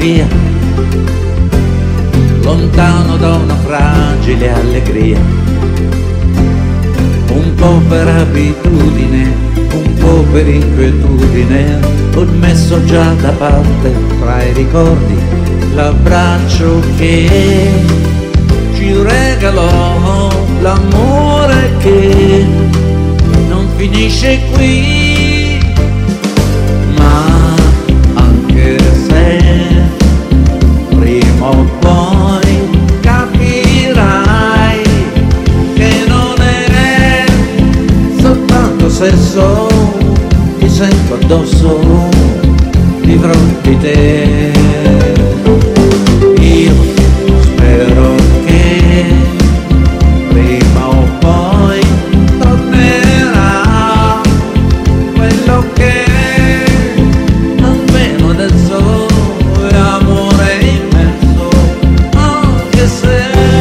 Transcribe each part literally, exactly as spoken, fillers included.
via, lontano da una fragile allegria, un po' per abitudine, un po' per inquietudine, ho messo già da parte tra i ricordi l'abbraccio che ci regalò l'amore che non finisce qui, ma anche se prima o poi capirai che non è soltanto sesso, ti sento addosso, vivrò di te. Io spero che prima o poi tornerà quello che almeno adesso è amore immenso, anche se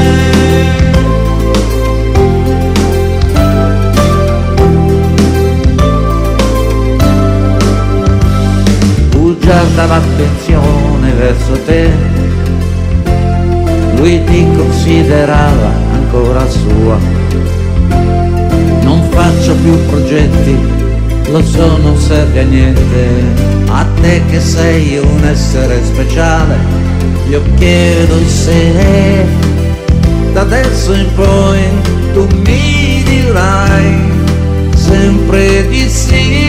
bugiarda l'attenzione verso te, lui ti considerava ancora sua. Non faccio più progetti, lo so non serve a niente, a te che sei un essere speciale, io chiedo se da adesso in poi tu mi dirai sempre di sì.